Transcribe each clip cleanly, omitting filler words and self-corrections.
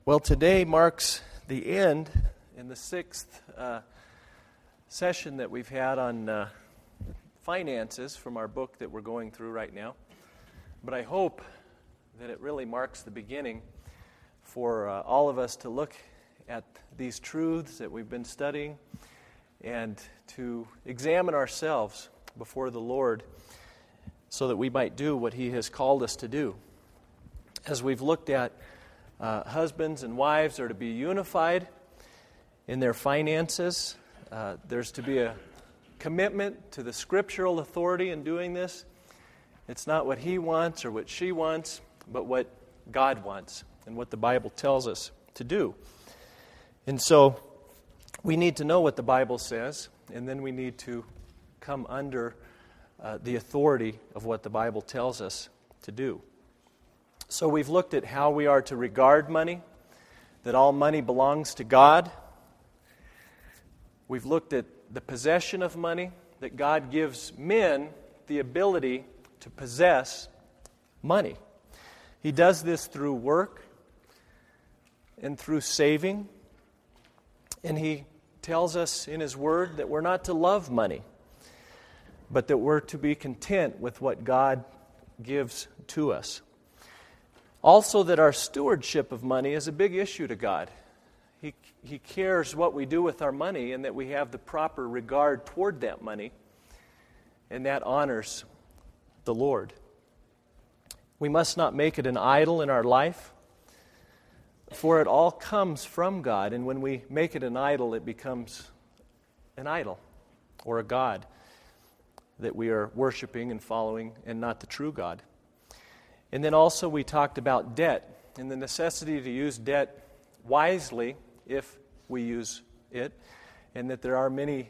Well, today marks the end in the sixth session that we've had on finances from our book that we're going through right now. But I hope that it really marks the beginning for all of us to look at these truths that we've been studying and to examine ourselves before the Lord so that we might do what He has called us to do. As we've looked at husbands and wives are to be unified in their finances. There's to be a commitment to the scriptural authority in doing this. It's not what he wants or what she wants, but what God wants and what the Bible tells us to do. And so we need to know what the Bible says, and then we need to come under the authority of what the Bible tells us to do. So we've looked at how we are to regard money, that all money belongs to God. We've looked at the possession of money, that God gives men the ability to possess money. He does this through work and through saving. And He tells us in His Word that we're not to love money, but that we're to be content with what God gives to us. Also, that our stewardship of money is a big issue to God. He cares what we do with our money and that we have the proper regard toward that money, and that honors the Lord. We must not make it an idol in our life, for it all comes from God, and when we make it an idol, it becomes an idol or a god that we are worshiping and following and not the true God. And then also we talked about debt and the necessity to use debt wisely if we use it, and that there are many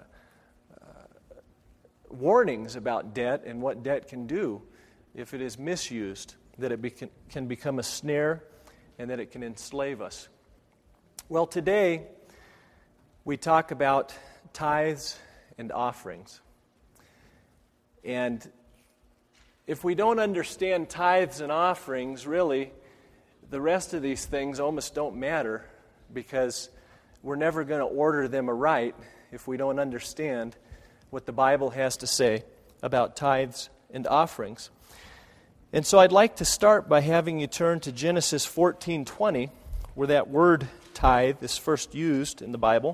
warnings about debt and what debt can do if it is misused, that it can become a snare and that it can enslave us. Well, today we talk about tithes and offerings. And if we don't understand tithes and offerings, really, the rest of these things almost don't matter, because we're never going to order them aright if we don't understand what the Bible has to say about tithes and offerings. And so I'd like to start by having you turn to Genesis 14:20, where that word tithe is first used in the Bible.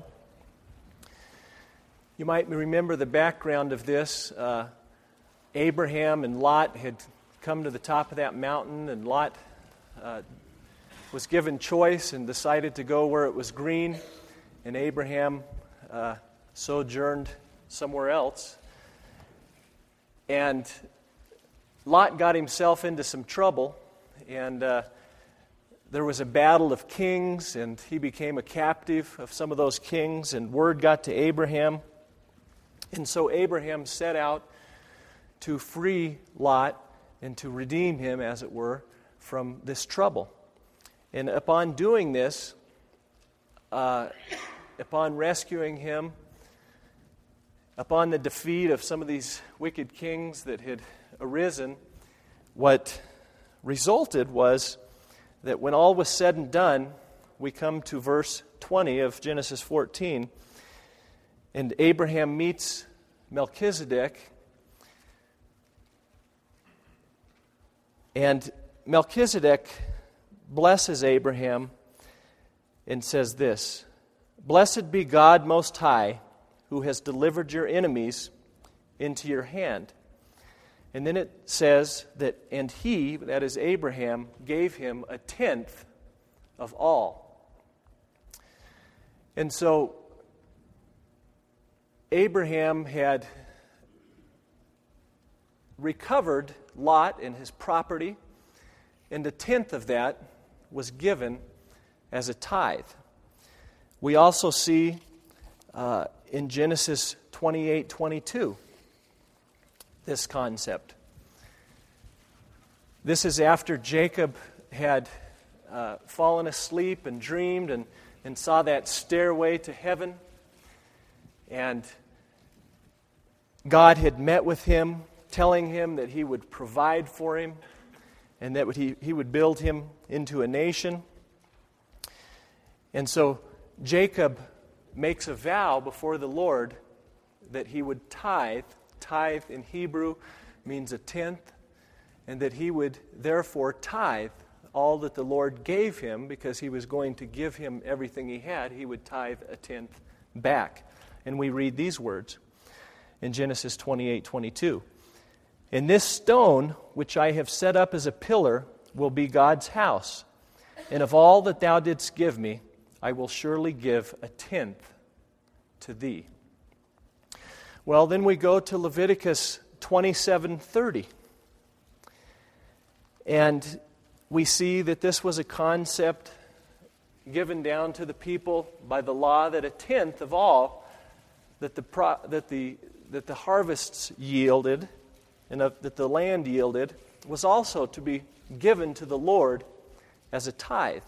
You might remember the background of this. Abraham and Lot had come to the top of that mountain, and Lot was given choice and decided to go where it was green, and Abraham sojourned somewhere else. And Lot got himself into some trouble, and there was a battle of kings, and he became a captive of some of those kings, and word got to Abraham. And so Abraham set out to free Lot and to redeem him, as it were, from this trouble. And upon doing this, upon rescuing him, upon the defeat of some of these wicked kings that had arisen, what resulted was that when all was said and done, we come to verse 20 of Genesis 14, and Abraham meets Melchizedek. And Melchizedek blesses Abraham and says this: "Blessed be God Most High, who has delivered your enemies into your hand." And then it says that, and he, that is Abraham, gave him a tenth of all. And so Abraham had recovered Lot and his property, and a tenth of that was given as a tithe. We also see in Genesis 28:22 this concept. This is after Jacob had fallen asleep and dreamed and saw that stairway to heaven, and God had met with him, telling him that He would provide for him and that he would build him into a nation. And so Jacob makes a vow before the Lord that he would tithe. Tithe in Hebrew means a tenth, and that he would therefore tithe all that the Lord gave him, because he was going to give him everything he had. He would tithe a tenth back. And we read these words in Genesis 28:22. "And this stone, which I have set up as a pillar, will be God's house. And of all that thou didst give me, I will surely give a tenth to thee." Well, then we go to Leviticus 27:30. And we see that this was a concept given down to the people by the law, that a tenth of all that the harvests yielded and that the land yielded was also to be given to the Lord as a tithe.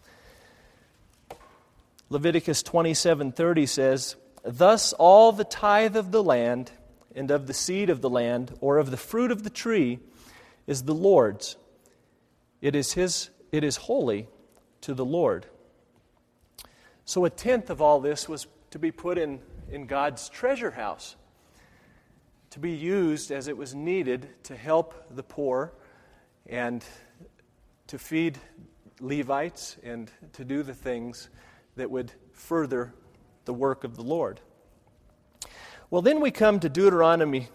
Leviticus 27:30 says, "Thus all the tithe of the land and of the seed of the land or of the fruit of the tree is the Lord's. It is holy to the Lord." So a tenth of all this was to be put in God's treasure house, to be used as it was needed to help the poor and to feed Levites and to do the things that would further the work of the Lord. Well, then we come to Deuteronomy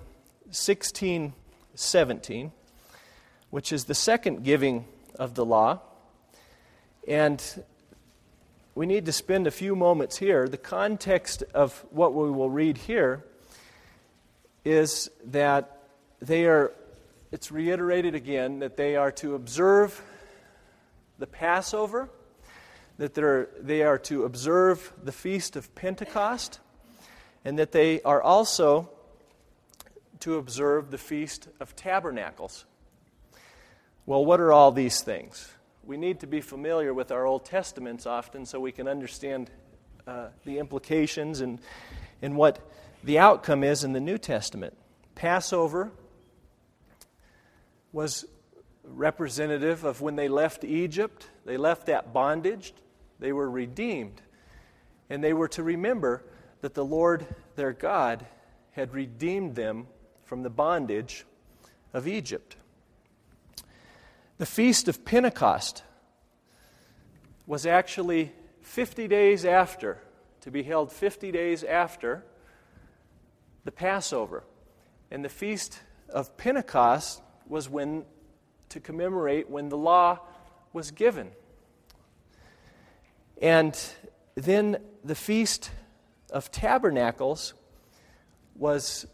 16:17, which is the second giving of the law. And we need to spend a few moments here. The context of what we will read here is that it's reiterated again, that they are to observe the Passover, that they are to observe the Feast of Pentecost, and that they are also to observe the Feast of Tabernacles. Well, what are all these things? We need to be familiar with our Old Testaments often so we can understand the implications and what the outcome is in the New Testament. Passover was representative of when they left Egypt. They left that bondage. They were redeemed. And they were to remember that the Lord, their God, had redeemed them from the bondage of Egypt. The Feast of Pentecost was actually 50 days after, to be held 50 days after the Passover. And the Feast of Pentecost was to commemorate when the law was given. And then the Feast of Tabernacles was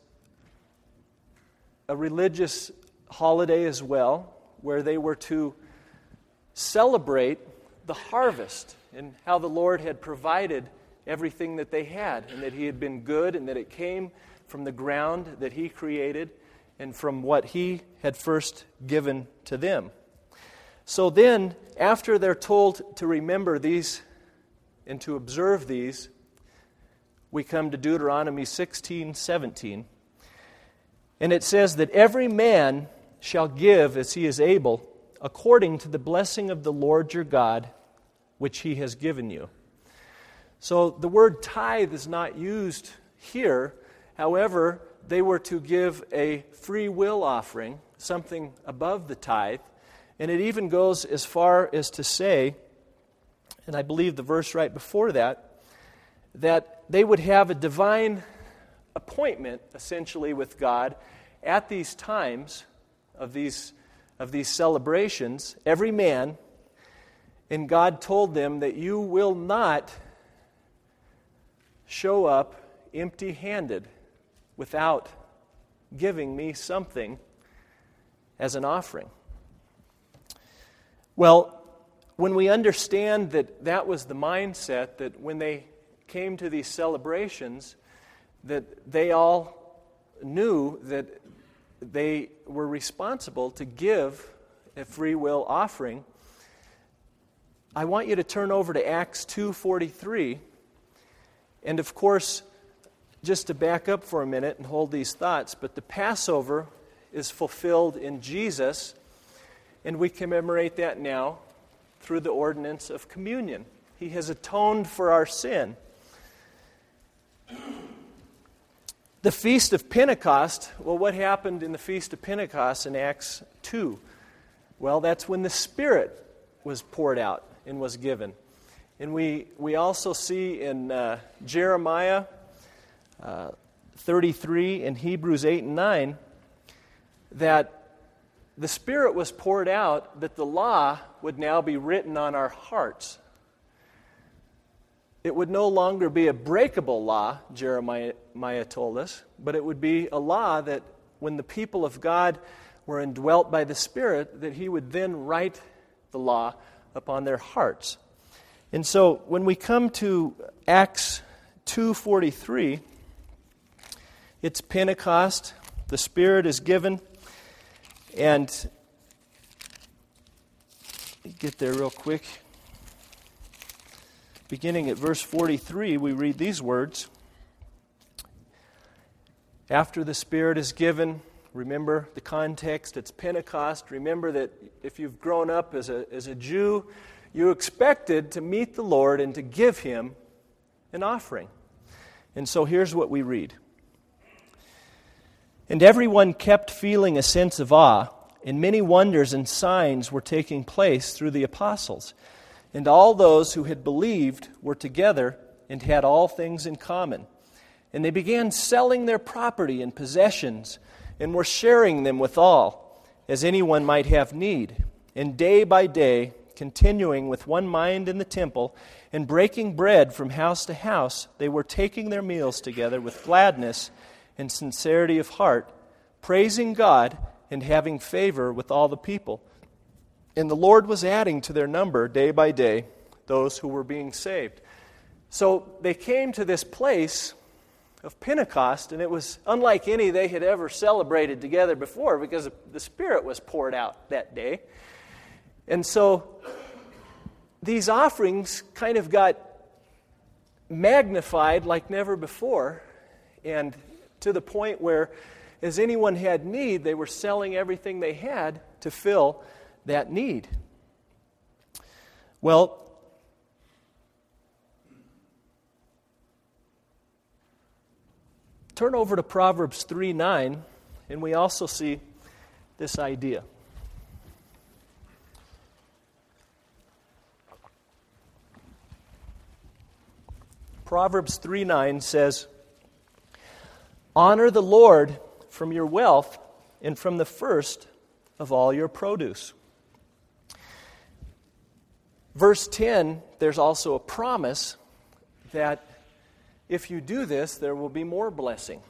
a religious holiday as well, where they were to celebrate the harvest and how the Lord had provided everything that they had, and that He had been good, and that it came from the ground that He created and from what He had first given to them. So then, after they're told to remember these and to observe these, we come to Deuteronomy 16:17. And it says that every man shall give as he is able, according to the blessing of the Lord your God, which He has given you. So the word tithe is not used here. However, they were to give a free will offering, something above the tithe. And it even goes as far as to say, and I believe the verse right before that they would have a divine appointment, essentially, with God at these times of these celebrations, every man, and God told them that you will not show up empty-handed without giving me something as an offering. Well, when we understand that was the mindset, that when they came to these celebrations, that they all knew that they were responsible to give a free will offering, I want you to turn over to Acts 2:43. And of course, just to back up for a minute and hold these thoughts, but the Passover is fulfilled in Jesus, and we commemorate that now through the ordinance of communion. He has atoned for our sin. The Feast of Pentecost, well, what happened in the Feast of Pentecost in Acts 2? Well, that's when the Spirit was poured out and was given. And we also see in Jeremiah 33 and Hebrews 8 and 9 that the Spirit was poured out that the law would now be written on our hearts. It would no longer be a breakable law, Jeremiah told us, but it would be a law that when the people of God were indwelt by the Spirit, that He would then write the law upon their hearts. And so when we come to Acts 2:43, it's Pentecost, the Spirit is given, and get there real quick. Beginning at verse 43, we read these words. After the Spirit is given, remember the context, it's Pentecost. Remember that if you've grown up as a Jew, you expected to meet the Lord and to give Him an offering. And so here's what we read. And everyone kept feeling a sense of awe, and many wonders and signs were taking place through the apostles. And all those who had believed were together and had all things in common. And they began selling their property and possessions and were sharing them with all, as anyone might have need. And day by day, continuing with one mind in the temple and breaking bread from house to house, they were taking their meals together with gladness and sincerity of heart, praising God and having favor with all the people. And the Lord was adding to their number day by day those who were being saved. So they came to this place of Pentecost, and it was unlike any they had ever celebrated together before because the Spirit was poured out that day. And so these offerings kind of got magnified like never before, and to the point where as anyone had need, they were selling everything they had to fill that need. Well, turn over to Proverbs 3:9, and we also see this idea. Proverbs 3:9 says, "Honor the Lord from your wealth and from the first of all your produce." Verse 10, there's also a promise that if you do this, there will be more blessing.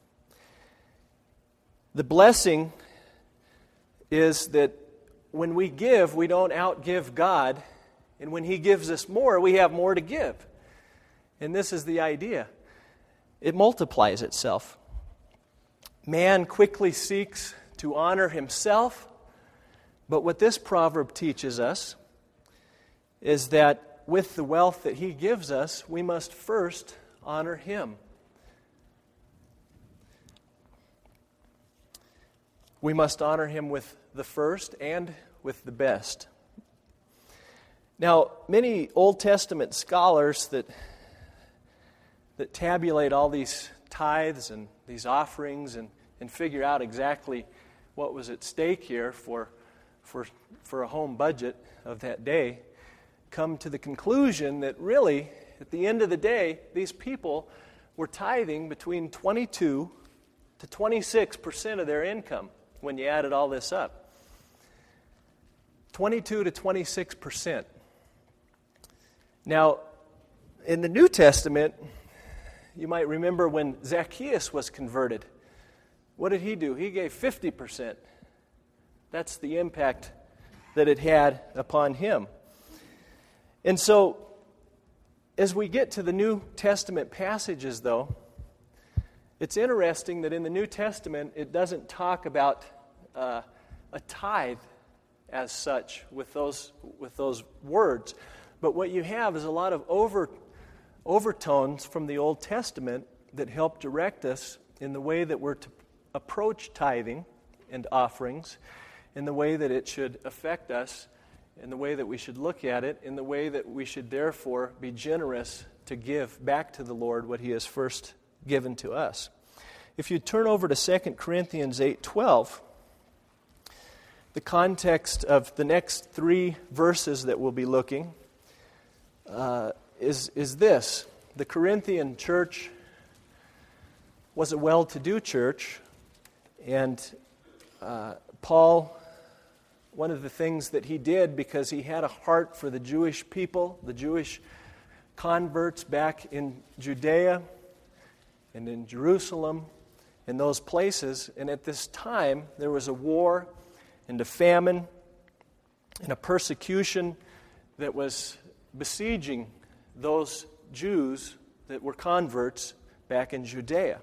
The blessing is that when we give, we don't outgive God, and when He gives us more, we have more to give. And this is the idea. It multiplies itself. Man quickly seeks to honor himself, but what this proverb teaches us is that with the wealth that He gives us, we must first honor Him. We must honor Him with the first and with the best. Now, many Old Testament scholars that tabulate all these tithes and these offerings and figure out exactly what was at stake here for a home budget of that day, come to the conclusion that really, at the end of the day, these people were tithing between 22 to 26% of their income when you added all this up. 22 to 26%. Now, in the New Testament, you might remember when Zacchaeus was converted. What did he do? He gave 50%. That's the impact that it had upon him. And so, as we get to the New Testament passages, though, it's interesting that in the New Testament, it doesn't talk about a tithe as such with those words. But what you have is a lot of overtones from the Old Testament that help direct us in the way that we're to approach tithing and offerings, in the way that it should affect us in the way that we should look at it, in the way that we should therefore be generous to give back to the Lord what He has first given to us. If you turn over to 2 Corinthians 8:12, the context of the next 3 verses that we'll be looking is this. The Corinthian church was a well-to-do church, and Paul, one of the things that he did, because he had a heart for the Jewish people, the Jewish converts back in Judea and in Jerusalem, in those places, and at this time there was a war and a famine and a persecution that was besieging those Jews that were converts back in Judea.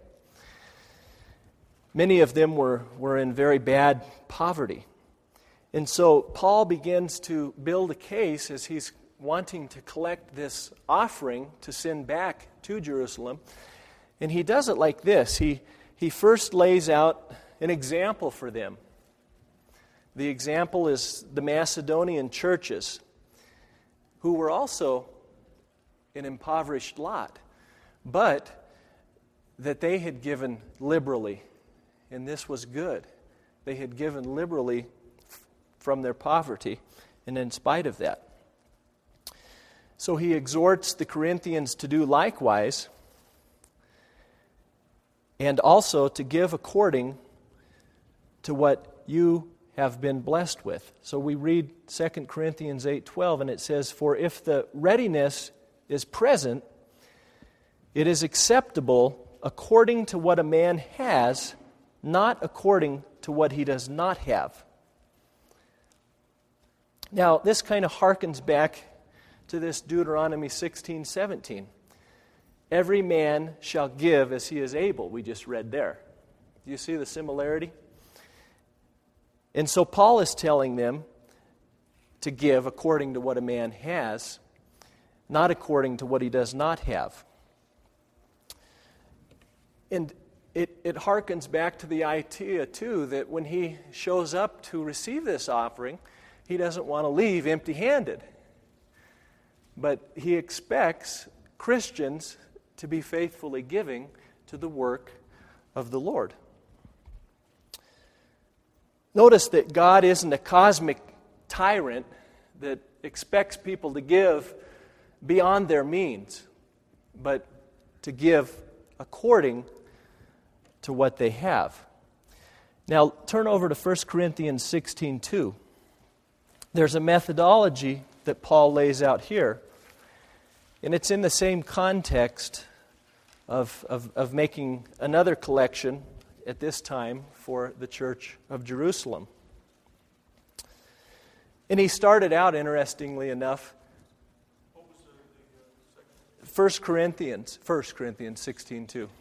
Many of them were in very bad poverty. And so Paul begins to build a case as he's wanting to collect this offering to send back to Jerusalem. And he does it like this. He first lays out an example for them. The example is the Macedonian churches, who were also an impoverished lot, but that they had given liberally, and this was good. They had given liberally from their poverty, and in spite of that. So he exhorts the Corinthians to do likewise, and also to give according to what you have been blessed with. So we read 2 Corinthians 8:12, and it says, "For if the readiness is present, it is acceptable according to what a man has, not according to what he does not have." Now, this kind of harkens back to this Deuteronomy 16:17. Every man shall give as he is able, we just read there. Do you see the similarity? And so Paul is telling them to give according to what a man has, not according to what he does not have. And it harkens back to the idea, too, that when he shows up to receive this offering, he doesn't want to leave empty-handed. But he expects Christians to be faithfully giving to the work of the Lord. Notice that God isn't a cosmic tyrant that expects people to give beyond their means, but to give according to what they have. Now, turn over to 1 Corinthians 16:2. There's a methodology that Paul lays out here, and it's in the same context of making another collection at this time for the church of Jerusalem. And he started out, interestingly enough, 1 Corinthians 16:2.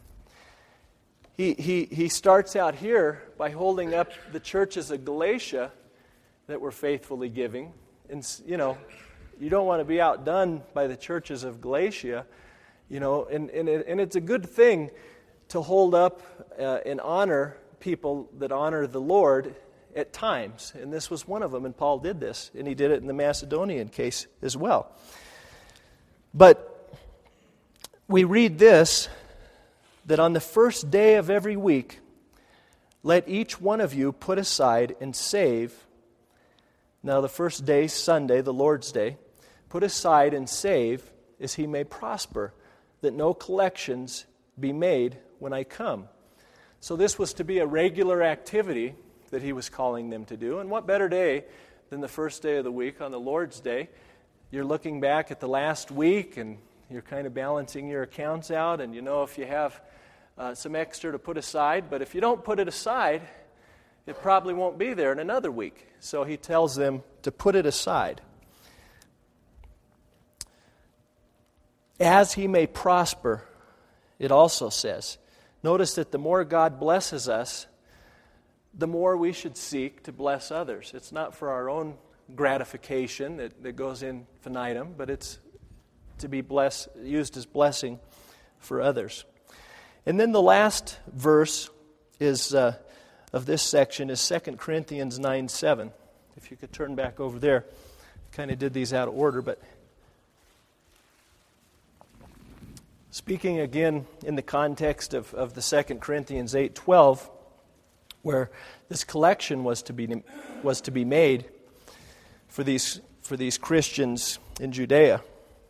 He starts out here by holding up the churches of Galatia that were faithfully giving. And, you don't want to be outdone by the churches of Galatia, and it's a good thing to hold up and honor people that honor the Lord at times. And this was one of them, and Paul did this, and he did it in the Macedonian case as well. But we read this, that on the first day of every week, let each one of you put aside and save. Now the first day, Sunday, the Lord's Day, put aside and save as he may prosper, that no collections be made when I come. So this was to be a regular activity that he was calling them to do. And what better day than the first day of the week on the Lord's Day? You're looking back at the last week and you're kind of balancing your accounts out, and if you have some extra to put aside. But if you don't put it aside, it probably won't be there in another week. So he tells them to put it aside. As he may prosper, it also says. Notice that the more God blesses us, the more we should seek to bless others. It's not for our own gratification that goes infinitum, but it's to be used as blessing for others. And then the last verse of this section is 2 Corinthians 9:7. If you could turn back over there. Kind of did these out of order, but speaking again in the context of the 2 Corinthians 8:12, where this collection was to be made for these Christians in Judea.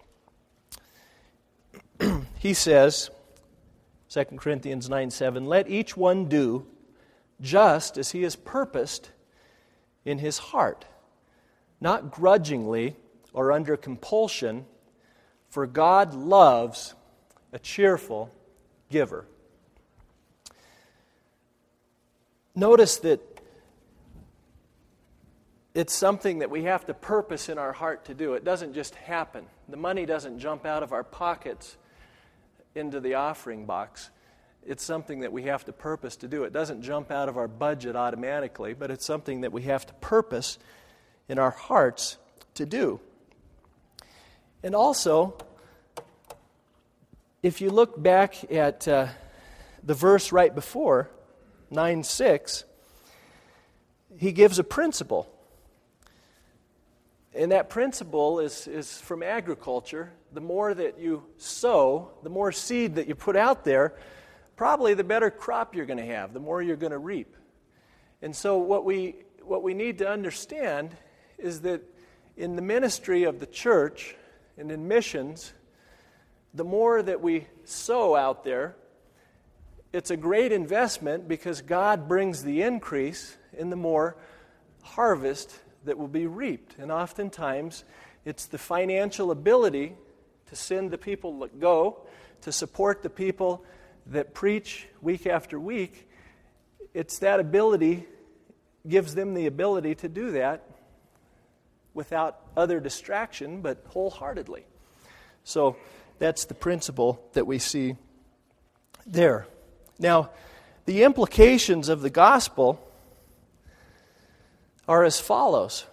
He says, 2 Corinthians 9:7, "Let each one do just as he has purposed in his heart, not grudgingly or under compulsion, for God loves a cheerful giver." Notice that it's something that we have to purpose in our heart to do. It doesn't just happen. The money doesn't jump out of our pockets into the offering box. It's something that we have to purpose to do. It doesn't jump out of our budget automatically, but it's something that we have to purpose in our hearts to do. And also, if you look back at the verse right before, 9:6, he gives a principle. And that principle is from agriculture. The more that you sow, the more seed that you put out there, probably the better crop you're going to have, the more you're going to reap. And so what we need to understand is that in the ministry of the church and in missions, the more that we sow out there, it's a great investment because God brings the increase in the more harvest that will be reaped. And oftentimes, it's the financial ability to send the people that go, to support the people that preach week after week. It's that ability, gives them the ability to do that without other distraction, but wholeheartedly. So that's the principle that we see there. Now, the implications of the gospel are as follows.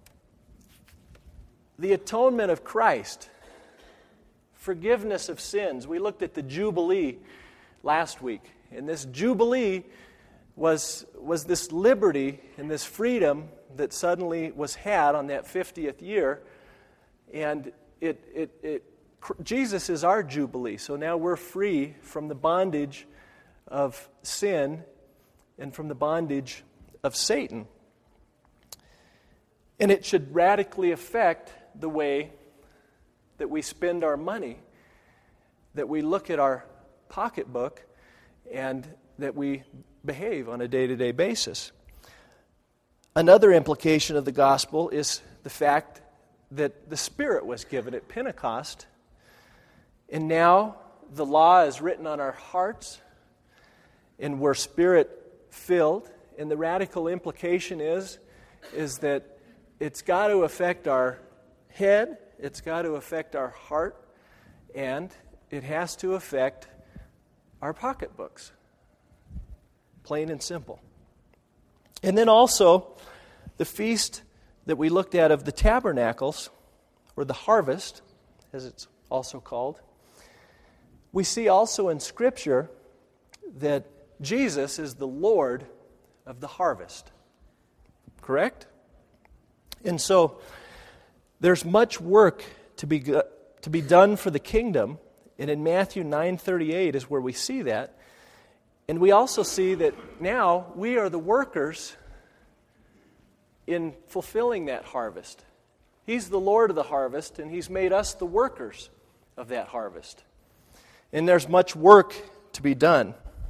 The atonement of Christ, forgiveness of sins. We looked at the Jubilee last week, and this Jubilee was this liberty and this freedom that suddenly was had on that 50th year, and Jesus is our Jubilee, so now we're free from the bondage of sin and from the bondage of Satan. And it should radically affect the way that we spend our money, that we look at our pocketbook, and that we behave on a day-to-day basis. Another implication of the gospel is the fact that the Spirit was given at Pentecost, and now the law is written on our hearts, and we're Spirit-filled, and the radical implication is that it's got to affect our head, it's got to affect our heart, and it has to affect our pocketbooks. Plain and simple. And then also, the feast that we looked at of the tabernacles, or the harvest, as it's also called, we see also in Scripture that Jesus is the Lord of the harvest. Correct? And so, there's much work to be done for the kingdom, and in Matthew 9:38 is where we see that. And we also see that now we are the workers in fulfilling that harvest. He's the Lord of the harvest, and He's made us the workers of that harvest. And there's much work to be done.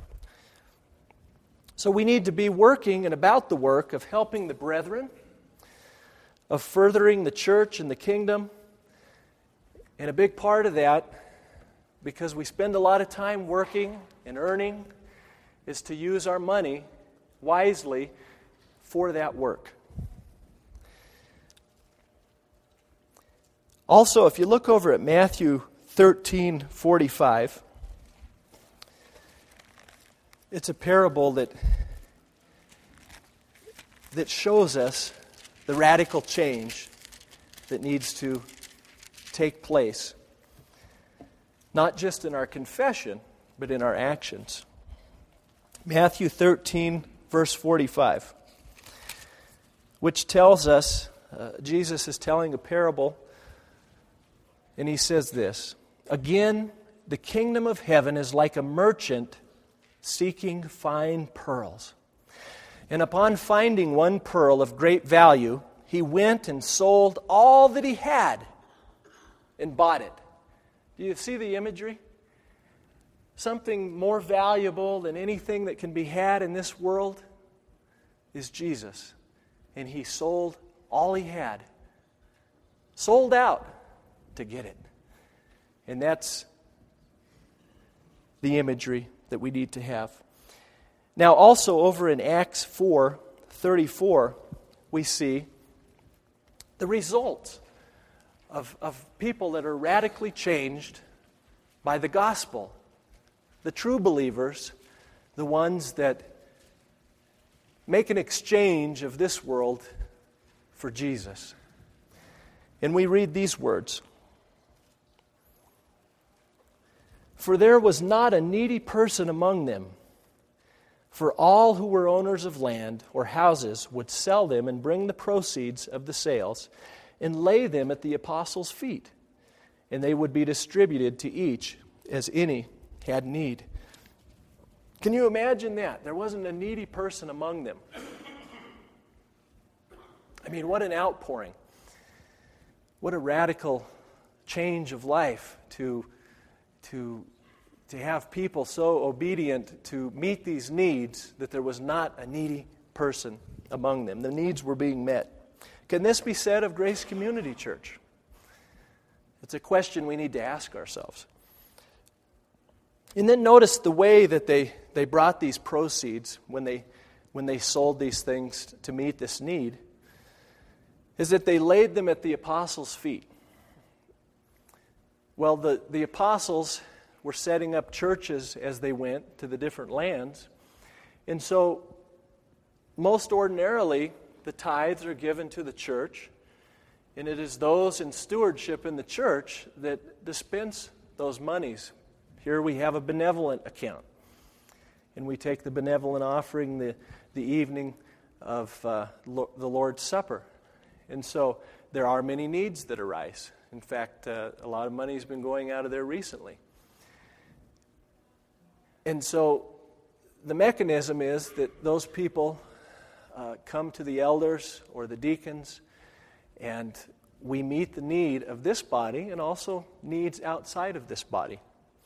So we need to be working and about the work of helping the brethren, of furthering the church and the kingdom. And a big part of that, because we spend a lot of time working and earning, is to use our money wisely for that work. Also, if you look over at Matthew 13:45, it's a parable that shows us the radical change that needs to take place, not just in our confession, but in our actions. Matthew 13, verse 45. which tells us, Jesus is telling a parable, and he says this, "Again, the kingdom of heaven is like a merchant seeking fine pearls. And upon finding one pearl of great value, he went and sold all that he had and bought it." Do you see the imagery? Something more valuable than anything that can be had in this world is Jesus. And he sold all he had. Sold out to get it. And that's the imagery that we need to have. Now also over in Acts 4:34, we see the results of people that are radically changed by the gospel. The true believers, the ones that make an exchange of this world for Jesus. And we read these words. "For there was not a needy person among them, for all who were owners of land or houses would sell them and bring the proceeds of the sales and lay them at the apostles' feet, and they would be distributed to each as any had need." Can you imagine that? There wasn't a needy person among them. I mean, what an outpouring. What a radical change of life to have people so obedient to meet these needs that there was not a needy person among them. The needs were being met. Can this be said of Grace Community Church? It's a question we need to ask ourselves. And then notice the way that they brought these proceeds when they sold these things to meet this need, is that they laid them at the apostles' feet. Well, the apostles were setting up churches as they went to the different lands. And so, most ordinarily, the tithes are given to the church, and it is those in stewardship in the church that dispense those monies. Here we have a benevolent account, and we take the benevolent offering the evening of the Lord's Supper. And so there are many needs that arise. In fact, a lot of money has been going out of there recently. And so the mechanism is that those people come to the elders or the deacons, and we meet the need of this body and also needs outside of this body.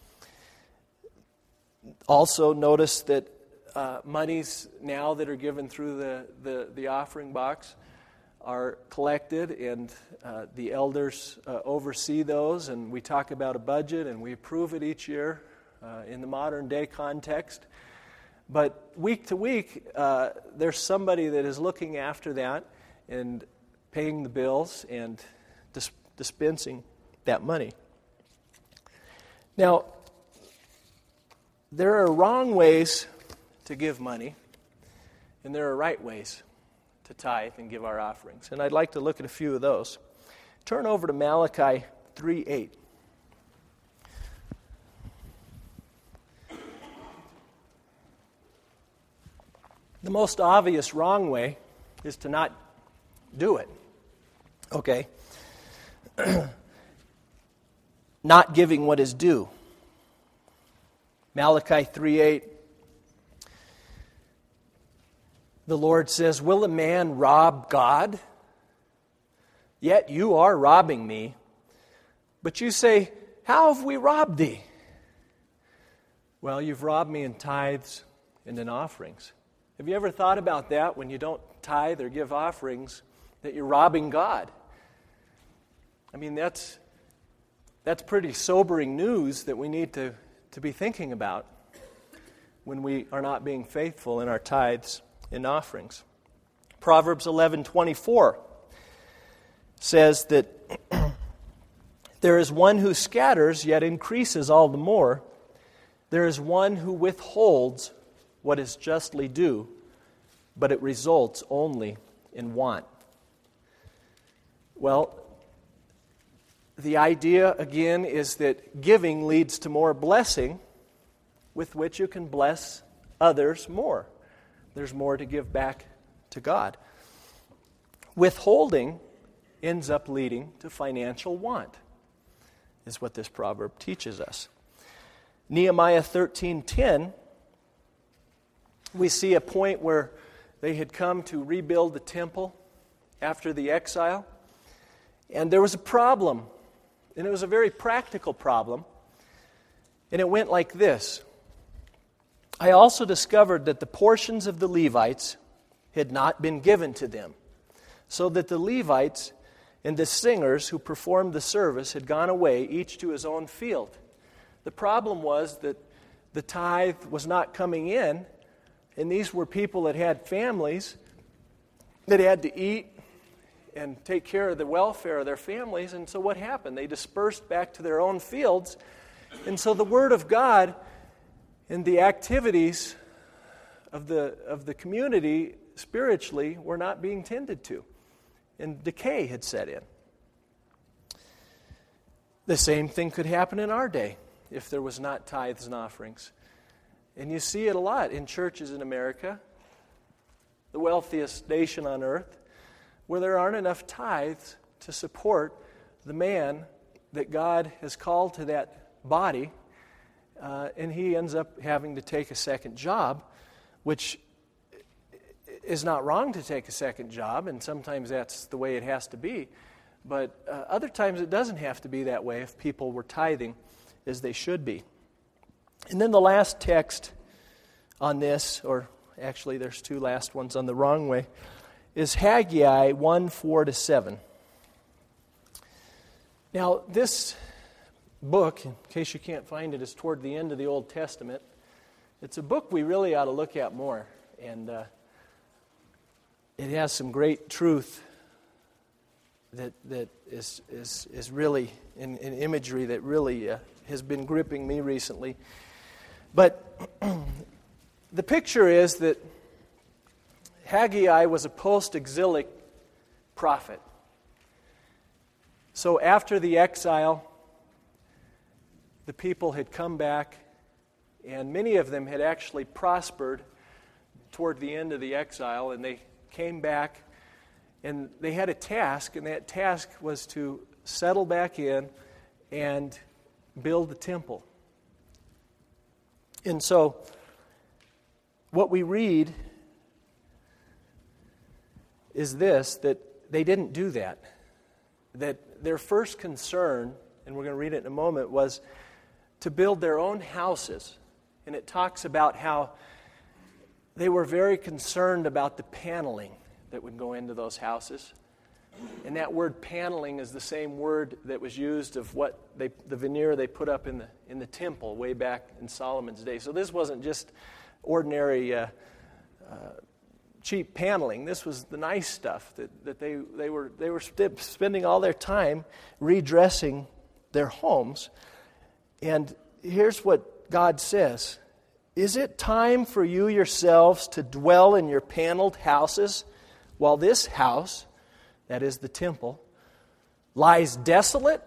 Also notice that monies now that are given through the offering box are collected, and the elders oversee those, and we talk about a budget and we approve it each year in the modern day context. But week to week, there's somebody that is looking after that and paying the bills and dispensing that money. Now, there are wrong ways to give money, and there are right ways to tithe and give our offerings. And I'd like to look at a few of those. Turn over to Malachi 3:8. The most obvious wrong way is to not do it. Okay? Not giving what is due. Malachi 3:8. The Lord says, "Will a man rob God? Yet you are robbing me. But you say, how have we robbed thee? Well, you've robbed me in tithes and in offerings." Have you ever thought about that when you don't tithe or give offerings, that you're robbing God? I mean, that's pretty sobering news that we need to be thinking about when we are not being faithful in our tithes and offerings. Proverbs 11:24 says that there is one who scatters yet increases all the more. There is one who withholds what is justly due, but it results only in want. Well, the idea, again, is that giving leads to more blessing, with which you can bless others more. There's more to give back to God. Withholding ends up leading to financial want, is what this proverb teaches us. Nehemiah 13:10, we see a point where they had come to rebuild the temple after the exile, and there was a problem, and it was a very practical problem, and it went like this. I also discovered that the portions of the Levites had not been given to them, so that the Levites and the singers who performed the service had gone away, each to his own field. The problem was that the tithe was not coming in, and these were people that had families that had to eat and take care of the welfare of their families. And so what happened? They dispersed back to their own fields. And so the Word of God and the activities of the community spiritually were not being tended to. And decay had set in. The same thing could happen in our day if there was not tithes and offerings. And you see it a lot in churches in America, the wealthiest nation on earth, where there aren't enough tithes to support the man that God has called to that body, and he ends up having to take a second job, which is not wrong to take a second job, and sometimes that's the way it has to be. But other times it doesn't have to be that way if people were tithing as they should be. And then the last text on this, or actually there's two last ones on the wrong way, is Haggai 1:4-7. Now this book, in case you can't find it, is toward the end of the Old Testament. It's a book we really ought to look at more, and it has some great truth that is really in imagery that really has been gripping me recently. But the picture is that Haggai was a post-exilic prophet. So after the exile, the people had come back, and many of them had actually prospered toward the end of the exile, and they came back, and they had a task, and that task was to settle back in and build the temple. And so, what we read is this, that they didn't do that. That their first concern, and we're going to read it in a moment, was to build their own houses. And it talks about how they were very concerned about the paneling that would go into those houses. And that word paneling is the same word that was used of what the veneer they put up in the temple way back in Solomon's day. So this wasn't just ordinary cheap paneling. This was the nice stuff that they were spending all their time redressing their homes. And here's what God says: is it time for you yourselves to dwell in your paneled houses, while this house, that is the temple, lies desolate?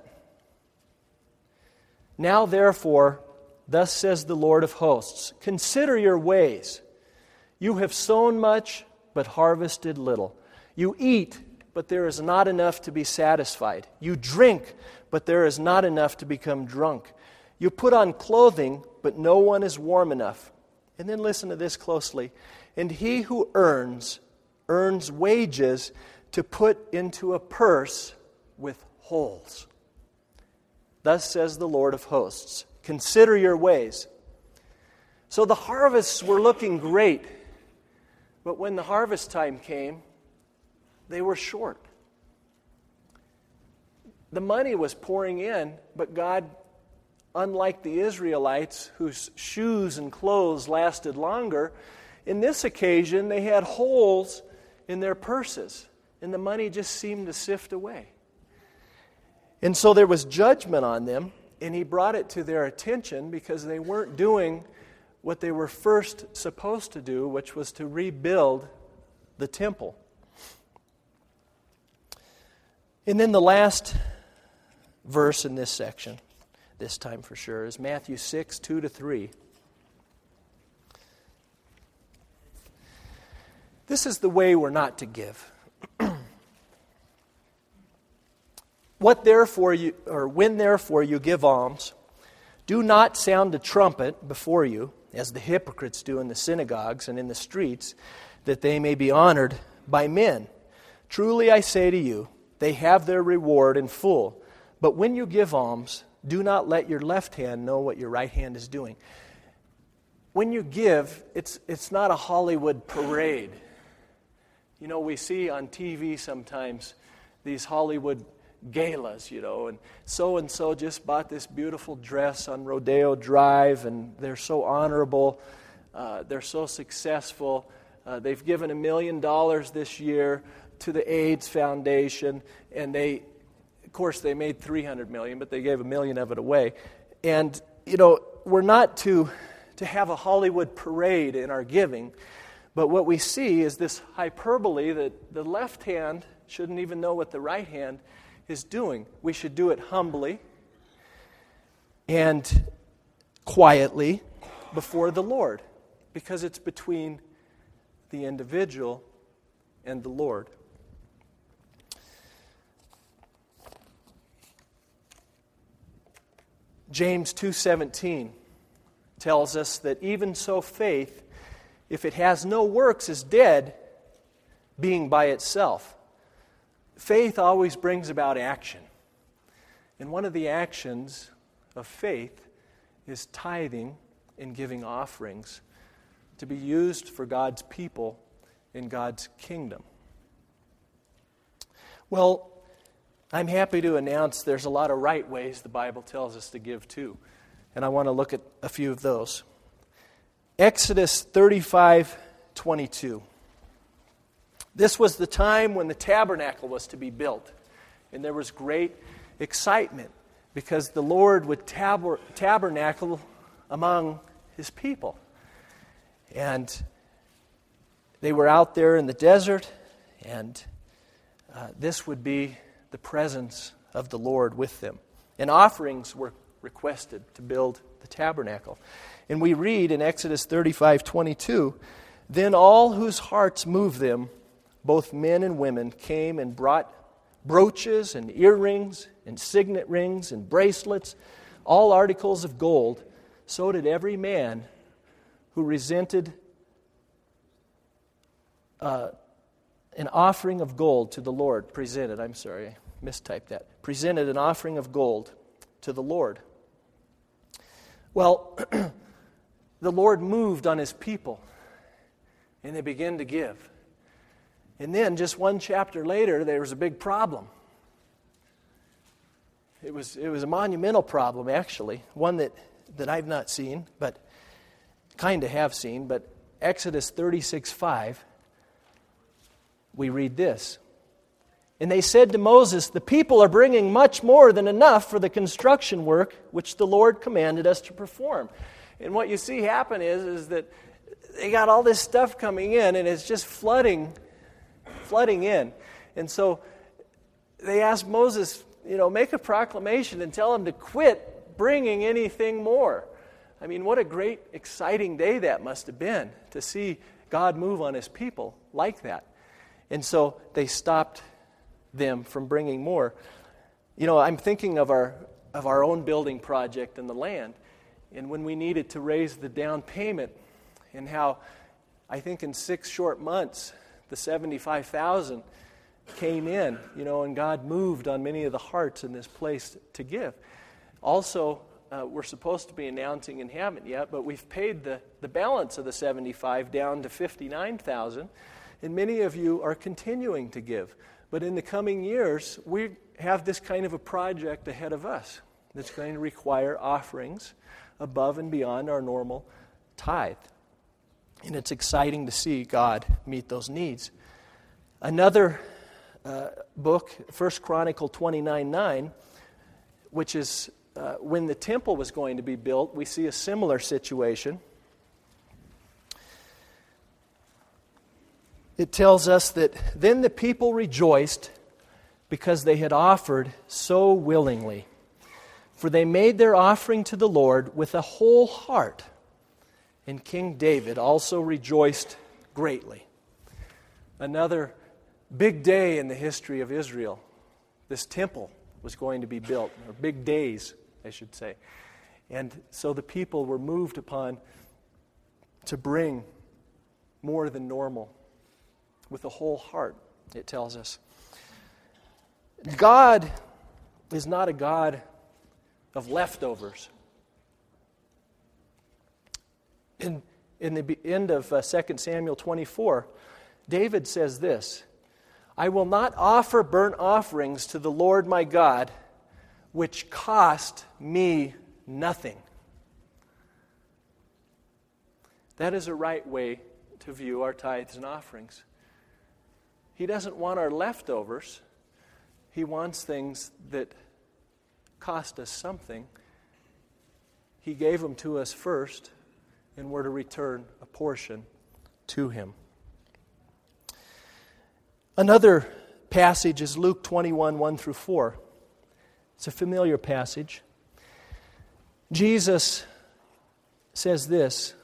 Now therefore, thus says the Lord of hosts, consider your ways. You have sown much, but harvested little. You eat, but there is not enough to be satisfied. You drink, but there is not enough to become drunk. You put on clothing, but no one is warm enough. And then listen to this closely. And he who earns wages to put into a purse with holes. Thus says the Lord of hosts, consider your ways. So the harvests were looking great, but when the harvest time came, they were short. The money was pouring in, but God, unlike the Israelites whose shoes and clothes lasted longer, in this occasion they had holes in their purses, and the money just seemed to sift away. And so there was judgment on them, and he brought it to their attention because they weren't doing what they were first supposed to do, which was to rebuild the temple. And then the last verse in this section, this time for sure, is Matthew 6, 2-3. This is the way we're not to give. when therefore you give alms, do not sound a trumpet before you, as the hypocrites do in the synagogues and in the streets, that they may be honored by men. Truly I say to you, they have their reward in full. But when you give alms, do not let your left hand know what your right hand is doing. When you give, it's not a Hollywood parade. You know, we see on TV sometimes these Hollywood galas, and so just bought this beautiful dress on Rodeo Drive, and they're so honorable, they're so successful. They've given $1 million this year to the AIDS Foundation, and of course, they made $300 million, but they gave $1 million of it away. And we're not to have a Hollywood parade in our giving, but what we see is this hyperbole that the left hand shouldn't even know what the right hand is doing. We should do it humbly and quietly before the Lord, because it's between the individual and the Lord. James 2:17 tells us that even so faith, if it has no works, is dead, being by itself. Faith always brings about action. And one of the actions of faith is tithing and giving offerings to be used for God's people in God's kingdom. Well, I'm happy to announce there's a lot of right ways the Bible tells us to give too. And I want to look at a few of those. Exodus 35:22. This was the time when the tabernacle was to be built. And there was great excitement because the Lord would tabernacle among His people. And they were out there in the desert, and this would be the presence of the Lord with them. And offerings were requested to build the tabernacle. And we read in Exodus 35:22, then all whose hearts moved them, both men and women, came and brought brooches and earrings and signet rings and bracelets, all articles of gold. So did every man who presented an offering of gold to the Lord. Presented an offering of gold to the Lord. Well, the Lord moved on His people, and they began to give. And then, just one chapter later, there was a big problem. It was a monumental problem, actually, one that I've not seen, but kind of have seen. But Exodus 36:5, we read this. And they said to Moses, the people are bringing much more than enough for the construction work which the Lord commanded us to perform. And what you see happen is that they got all this stuff coming in, and it's just flooding in. And so they asked Moses, make a proclamation and tell them to quit bringing anything more. I mean, what a great, exciting day that must have been to see God move on His people like that. And so they stopped them from bringing more. I'm thinking of our own building project in the land, and when we needed to raise the down payment, and how I think in 6 short months the $75,000 came in, and God moved on many of the hearts in this place to give. Also, we're supposed to be announcing and haven't yet, but we've paid the balance of the $75,000 down to $59,000, and many of you are continuing to give. But in the coming years, we have this kind of a project ahead of us that's going to require offerings above and beyond our normal tithe. And it's exciting to see God meet those needs. Another book, 1 Chronicle 29:9, which is when the temple was going to be built, we see a similar situation. It tells us that then the people rejoiced because they had offered so willingly. For they made their offering to the Lord with a whole heart. And King David also rejoiced greatly. Another big day in the history of Israel. This temple was going to be built, or big days, I should say. And so the people were moved upon to bring more than normal with a whole heart, it tells us. God is not a God of leftovers. In the end of 2 Samuel 24, David says this, I will not offer burnt offerings to the Lord my God, which cost me nothing. That is a right way to view our tithes and offerings. He doesn't want our leftovers. He wants things that cost us something. He gave them to us first, and we're to return a portion to Him. Another passage is Luke 21, 1 through 4. It's a familiar passage. Jesus says this,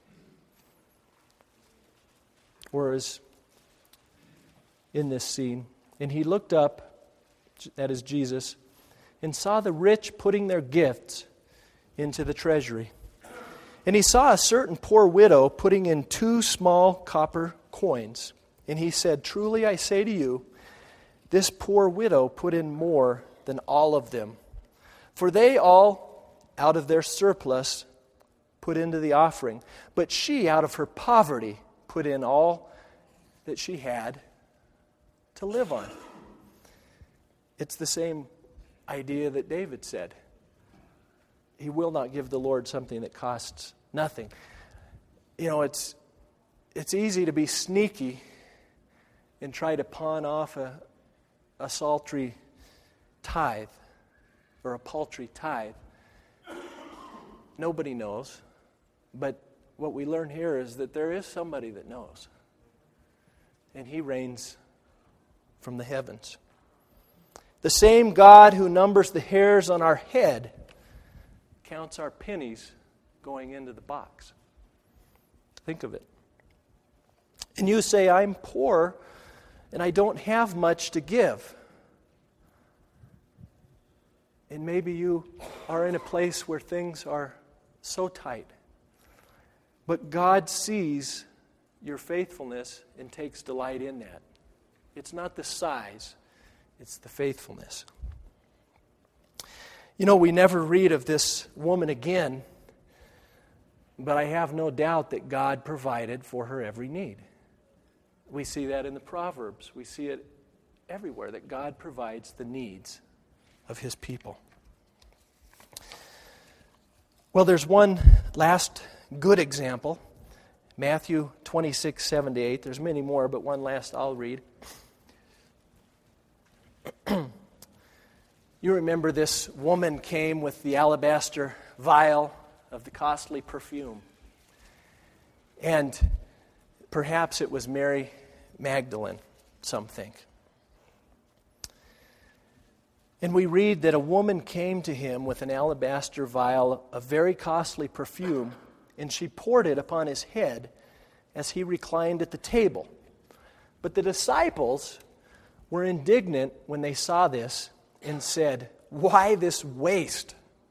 or is in this scene, and he looked up, that is Jesus, and saw the rich putting their gifts into the treasury. And he saw a certain poor widow putting in 2 small copper coins. And he said, truly I say to you, this poor widow put in more than all of them. For they all, out of their surplus, put into the offering. But she, out of her poverty, put in all that she had to live on. It's the same idea that David said. He will not give the Lord something that costs nothing. You know, it's easy to be sneaky and try to pawn off a sultry tithe or a paltry tithe. Nobody knows. But what we learn here is that there is somebody that knows. And He reigns from the heavens. The same God who numbers the hairs on our head counts our pennies going into the box. Think of it. And you say, I'm poor and I don't have much to give. And maybe you are in a place where things are so tight. But God sees your faithfulness and takes delight in that. It's not the size, it's the faithfulness. You know, we never read of this woman again, but I have no doubt that God provided for her every need. We see that in the Proverbs. We see it everywhere, that God provides the needs of His people. Well, there's one last good example. Matthew 26, 7-8. There's many more, but one last I'll read. You remember this woman came with the alabaster vial of the costly perfume. And perhaps it was Mary Magdalene, some think. And we read that a woman came to him with an alabaster vial of very costly perfume, and she poured it upon his head as he reclined at the table. But the disciples were indignant when they saw this and said, "Why this waste?"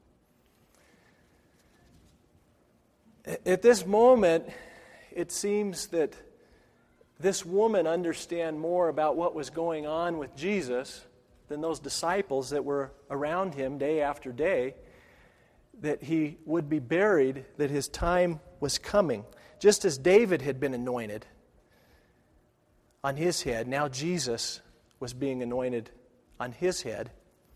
At this moment, it seems that this woman understood more about what was going on with Jesus than those disciples that were around him day after day, that he would be buried, that his time was coming. Just as David had been anointed on his head, now Jesus was being anointed on his head.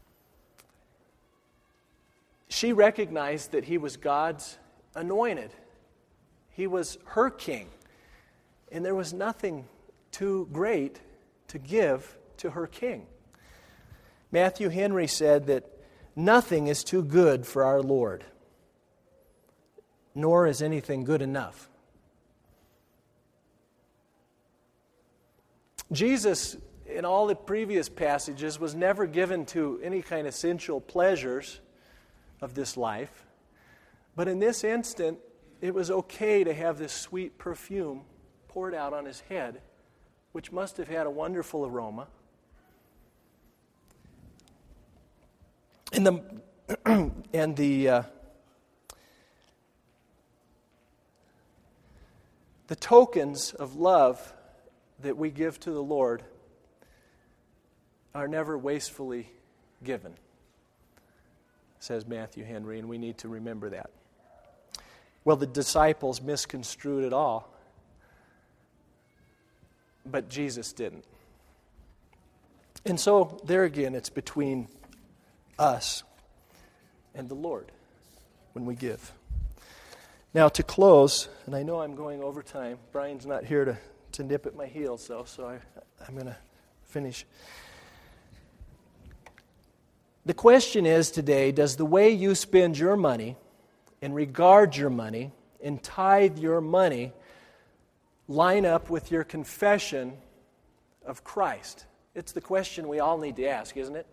She recognized that he was God's anointed. He was her king. And there was nothing too great to give to her king. Matthew Henry said that nothing is too good for our Lord, nor is anything good enough. Jesus, in all the previous passages, was never given to any kind of sensual pleasures of this life. But in this instant, it was okay to have this sweet perfume poured out on his head, which must have had a wonderful aroma. And the tokens of love that we give to the Lord are never wastefully given, says Matthew Henry, and we need to remember that. Well, the disciples misconstrued it all, but Jesus didn't. And so, there again, it's between us and the Lord when we give. Now, to close, and I know I'm going over time. Brian's not here to nip at my heels, though, so I'm going to finish. The question is today, does the way you spend your money and regard your money and tithe your money line up with your confession of Christ? It's the question we all need to ask, isn't it?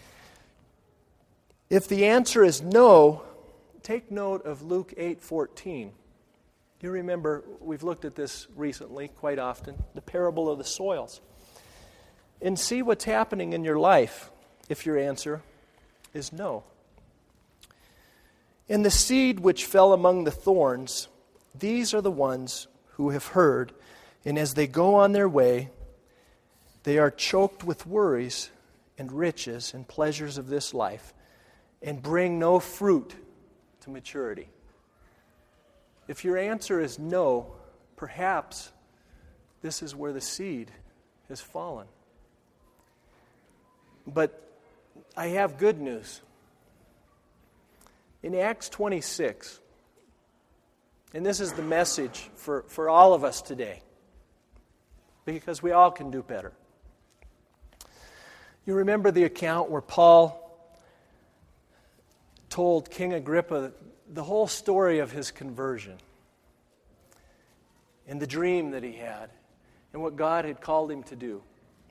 If the answer is no, take note of Luke 8:14. You remember, we've looked at this recently quite often, the parable of the soils. And see what's happening in your life if your answer is no. And the seed which fell among the thorns, these are the ones who have heard, and as they go on their way, they are choked with worries and riches and pleasures of this life, and bring no fruit to maturity. If your answer is no, perhaps this is where the seed has fallen. But I have good news. In Acts 26, and this is the message for all of us today, because we all can do better. You remember the account where Paul told King Agrippa the whole story of his conversion and the dream that he had and what God had called him to do.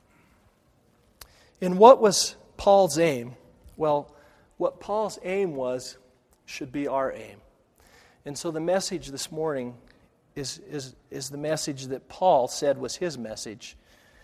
And what was Paul's aim? Well, what Paul's aim was should be our aim. And so the message this morning is the message that Paul said was his message.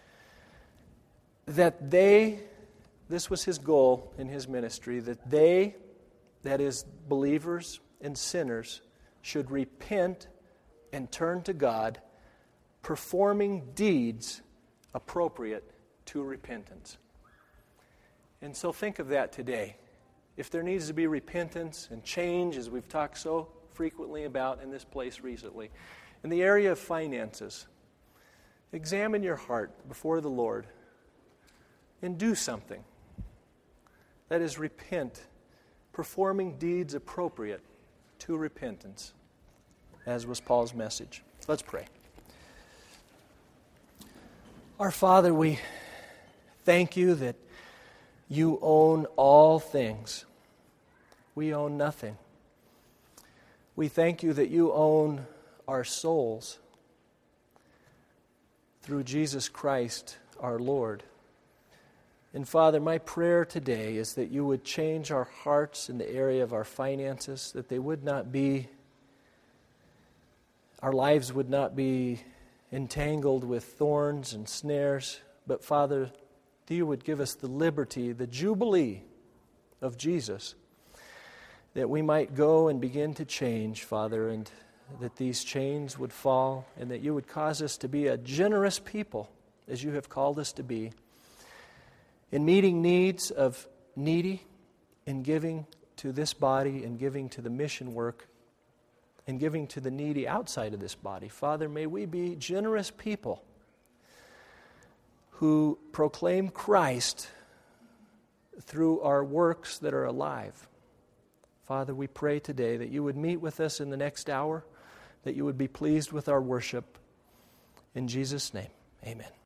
That this was his goal in his ministry, that they, that is, believers and sinners, should repent and turn to God, performing deeds appropriate to repentance. And so think of that today. If there needs to be repentance and change, as we've talked so frequently about in this place recently, in the area of finances, examine your heart before the Lord and do something. That is, repent, performing deeds appropriate to repentance, as was Paul's message. Let's pray. Our Father, we thank you that you own all things. We own nothing. We thank you that you own our souls through Jesus Christ, our Lord. And Father, my prayer today is that you would change our hearts in the area of our finances, that they would not be, our lives would not be entangled with thorns and snares, but Father, that you would give us the liberty, the jubilee of Jesus, that we might go and begin to change, Father, and that these chains would fall, and that you would cause us to be a generous people, as you have called us to be, in meeting needs of needy, in giving to this body, and giving to the mission work, and giving to the needy outside of this body. Father, may we be generous people who proclaim Christ through our works that are alive. Father, we pray today that you would meet with us in the next hour, that you would be pleased with our worship. In Jesus' name, amen.